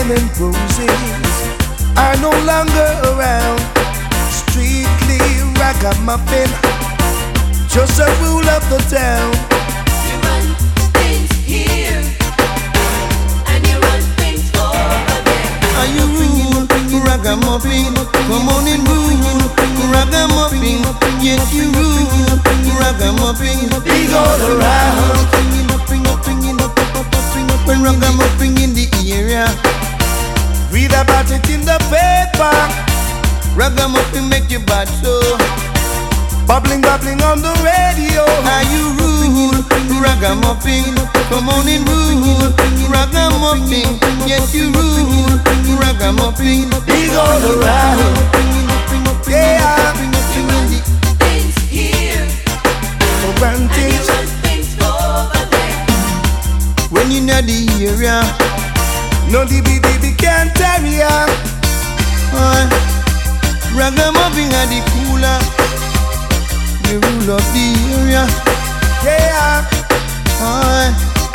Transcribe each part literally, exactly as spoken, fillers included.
wine and roses are no longer around. Strictly ragamuffin, just a rule of the town. You run things here, and you run things over there. Are you rule, ragamuffin? Come on and rule, ragamuffin. Yes, you rule, ragamuffin. Big all around. When ragamuffin in the area, Read about it in the paper. ragamuffin make you bad so. Bubbling, bubbling on the radio. Are you rule, ragamuffin? Come on and rule, ragamuffin. Yes, you rule, ragamuffin. Big all around. Yeah. You run things here, For and you things. run things over there. When you know the area, No D B D B can't tarry ya. uh, ragamuffin are the cooler, the rule of the area. Yeah. Uh,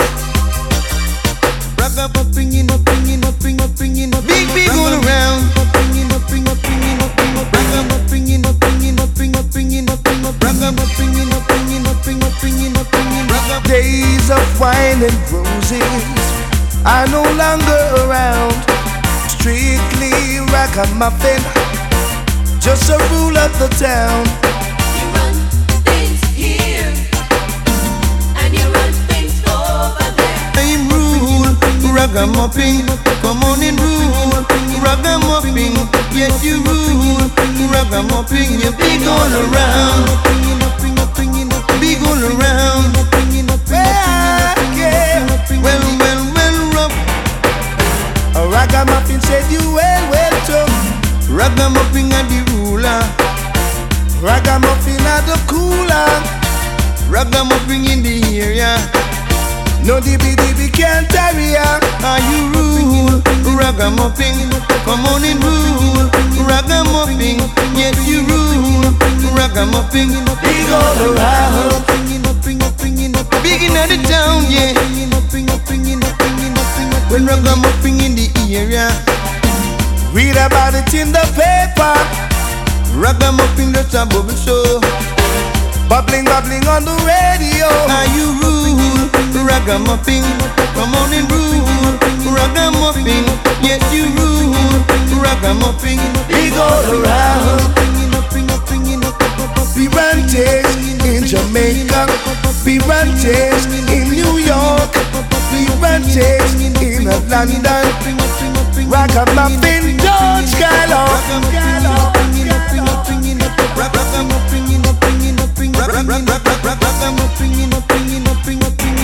ragamuffin in up, in up, in up, in up, big big all around. Ragamuffin in up, in up, in up, in up, in up, in up, in up, ragamuffin in up, in up, in up, in up, in up. Days of wine and roses are no longer around. Strictly ragamuffin, just a rule of the town. You run things here, and you run things over there. I'm rule, ragamuffin. Come on and rule, ragamuffin. Yes, you rule, ragamuffin. You big all around, big all around. Yeah, yeah. Well, well, well, rough. A ragamuffin said you well, well too. Ragamuffin are the ruler, Ragamuffin are the cooler. ragamuffin in the area. No D B D B can't tarry ya. Are you rule, ragamuffin? Come on and rule, ragamuffin. Yes, you rule, ragamuffin. Big all around. Big in the town, yeah. When ragamuffin in the area, Read about it in the paper. ragamuffin just a bubble show. Bubbling, bubbling on the radio. Are you rule, ragamuffin? Come on and rule, ragamuffin. Yes, you rule, ragamuffin. Big all around. We run things in Jamaica. We run things in New York. We run things in London. Ragamuffin, George Skylark. Ragamuffin in a